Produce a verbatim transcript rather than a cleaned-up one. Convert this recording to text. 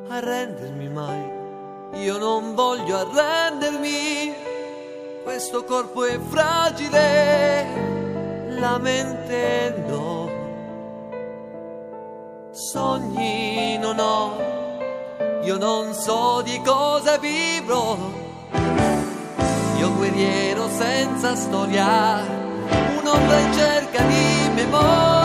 arrendermi mai. Io non voglio arrendermi, questo corpo è fragile, la mente no. Sogni non ho, io non so di cosa vivrò. Io guerriero senza storia, un'ombra in cerca di memoria.